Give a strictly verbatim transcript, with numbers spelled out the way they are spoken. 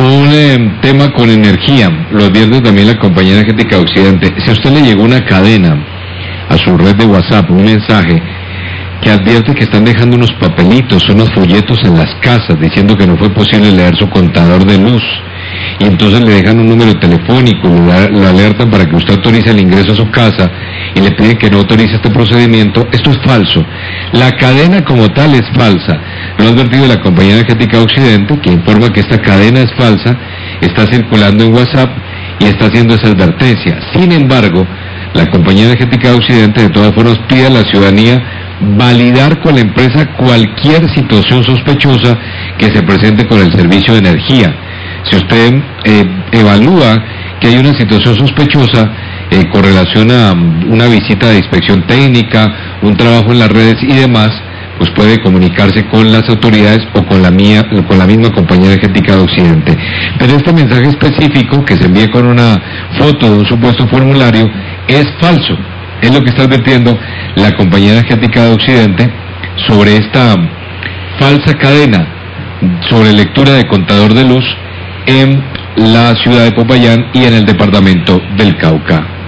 Un eh, tema con energía, lo advierte también la compañía energética Occidente. Si a usted le llegó una cadena a su red de WhatsApp, un mensaje que advierte que están dejando unos papelitos, unos folletos en las casas diciendo que no fue posible leer su contador de luz, y entonces le dejan un número telefónico, le, le alertan para que usted autorice el ingreso a su casa y le piden que no autorice este procedimiento, esto es falso. La cadena como tal es falsa. Lo ha advertido la compañía energética Occidente, que informa que esta cadena es falsa, está circulando en WhatsApp y está haciendo esa advertencia. Sin embargo, la compañía energética Occidente de todas formas pide a la ciudadanía validar con la empresa cualquier situación sospechosa que se presente con el servicio de energía. Si usted eh, evalúa que hay una situación sospechosa eh, con relación a una visita de inspección técnica, un trabajo en las redes y demás, pues puede comunicarse con las autoridades o con la mía, con la misma compañía energética de Occidente. Pero este mensaje específico que se envía con una foto de un supuesto formulario es falso. Es lo que está advirtiendo la compañía energética de Occidente sobre esta falsa cadena sobre lectura de contador de luz en la ciudad de Popayán y en el departamento del Cauca.